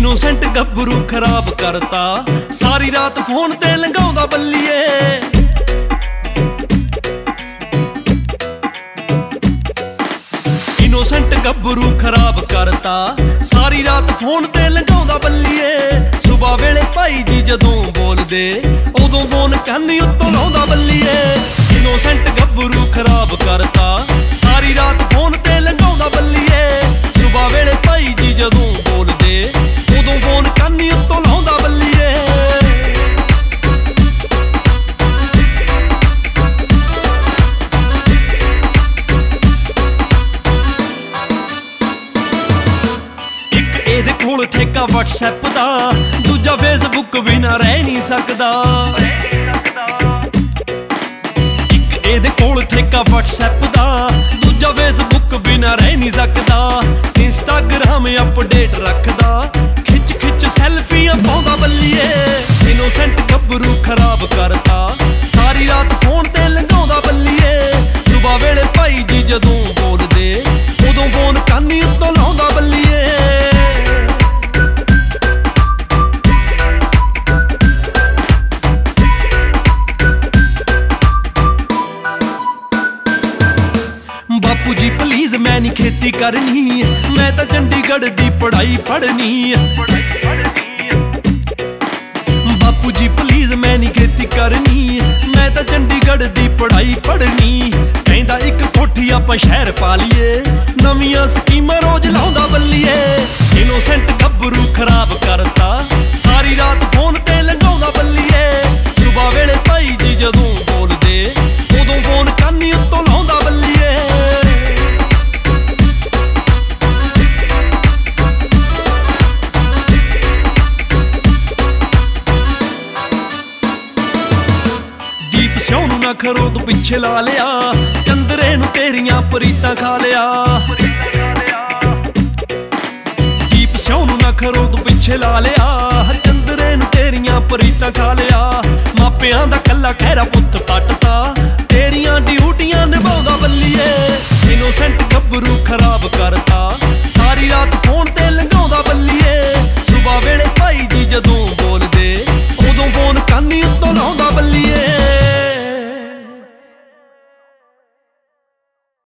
Innocent ਗੱਭਰੂ ਖਰਾਬ ਕਰਤਾ, ਸਾਰੀ ਰਾਤ ਫੋਨ ਤੇ ਲੰਘਾਉਂਦਾ ਬੱਲੀਏ। ਇਨੋਸੈਂਟ ਗੱਭਰੂ ਖਰਾਬ ਕਰਤਾ, ਸਾਰੀ ਰਾਤ ਫੋਨ ਤੇ ਲੰਘਾਉਂਦਾ ਬੱਲੀਏ। ਸੁਬਾਹ ਵੇਲੇ ਭਾਈ ਜੀ ਜਦੋਂ ਬੋਲਦੇ, ਉਦੋਂ ਫੋਨ ਕੰਨ ਉੱਤੋਂ ਲਾਉਂਦਾ ਬੱਲੀਏ। ਇਨੋਸੈਂਟ ਗੱਭਰੂ ਖਰਾਬ ਕਰਤਾ, ਸਾਰੀ ਰਾਤ ਫੋਨ ਤੇ ਲੰਘਾਉਂਦਾ ਬੱਲੀਏ। ਸੁਬਾਹ ਵੇਲੇ ਭਾਈ ਜੀ ਜਦੋਂ ਬੋਲਦੇ, ਉਦੋਂ ਫੋਨ ਕੰਨ ਉੱਤੋਂ ਲਾਉਂਦਾ ਬੱਲੀਏ। ਇੱਕ ਇਹਦੇ ਕੋਲ ਠੇਕਾ WhatsApp ਦਾ, ਦੂਜਾ Facebook ਬਿਨਾ ਰਹਿ ਨਹੀਂ ਸਕਦਾ। ਇੱਕ ਇਹਦੇ ਕੋਲ ਠੇਕਾ WhatsApp ਦਾ, ਦੂਜਾ Facebook ਬਿਨਾ ਰਹਿ ਨਹੀਂ ਸਕਦਾ। Instagram ਅਪਡੇਟ ਰੱਖਦਾ, ਖਿੱਚ ਖਿੱਚ ਸੈਲਫੀਆਂ ਪਾਉਂਦਾ ਬੱਲੀਏ। ਇਨੋਸੈਂਟ ਗੱਭਰੂ ਖਰਾਬ ਕਰਤਾ, ਸਾਰੀ ਰਾਤ ਫੋਨ ਤੇ ਲੰਘਾਉਂਦਾ ਬੱਲੀਏ। ਸੁਬਾਹ ਵੇਲੇ ਭਾਈ ਜੀ ਜਦੋਂ ਬੋਲਦੇ, ਉਦੋਂ ਫੋਨ ਕੰਨ ਉੱਤੋਂ ਲਾਉਂਦਾ ਬੱਲੀਏ। ਬਾਪੂ ਜੀ ਪਲੀਜ਼ ਮੈਂ ਨਹੀਂ ਖੇਤੀ ਕਰਨੀ, ਮੈਂ ਤਾਂ ਚੰਡੀਗੜ੍ਹ ਦੀ ਪੜ੍ਹਾਈ ਪੜ੍ਹਨੀ। ਬਾਪੂ ਜੀ ਪਲੀਜ਼ ਮੈਂ ਨਹੀਂ ਖੇਤੀ ਕਰਨੀ, ਮੈਂ ਤਾਂ ਚੰਡੀਗੜ੍ਹ ਦੀ ਪੜ੍ਹਾਈ ਪੜ੍ਹਨੀ। ਕਹਿੰਦਾ ਇੱਕ ਕੋਠੀ ਆਪਾਂ ਸ਼ਹਿਰ ਪਾ ਲਈਏ, ਨਵੀਆਂ ਸਕੀਮਾਂ ਰੋਜ਼ ਲਾਉਂਦਾ ਬੱਲੀਏ। ਇਨੋਸੈਂਟ ਗੱਭਰੂ ਖਰਾਬ ਕਰਤਾ, ਸਾਰੀ ਰਾਤ ਫੋਨ ਤੇ ਲੰਘਾਉਂਦਾ ਬੱਲੀਏ। ਸੁਬਾਹ ਵੇਲੇ ਭਾਈ ਜੀ ਜਦੋਂ ਬੋਲਦੇ, ਉਦੋਂ ਫੋਨ ਕੰਨ ਉੱਤੋਂ ਲਾਉਂਦਾ ਬੱਲੀਏ। ਸਿਉਂ ਨੂੰ ਨਖਰੋਂ ਤੋਂ ਪਿੱਛੇ ਲਾ ਲਿਆ, ਚੰਦਰੇ ਨੂੰ ਤੇਰੀਆਂ ਪ੍ਰੀਤਾਂ ਖਾ ਲਿਆ। ਦੀਪ ਸਿਉਂ ਨੂੰ ਨਖਰੋਂ ਤੋਂ ਪਿੱਛੇ ਲਾ ਲਿਆ, ਚੰਦਰੇ ਨੂੰ ਤੇਰੀਆਂ ਪ੍ਰੀਤਾਂ ਖਾ ਲਿਆ। ਮਾਪਿਆਂ ਦਾ ਕੱਲਾ ਖਹਿਰਾ ਪੁੱਤ ਪੱਟ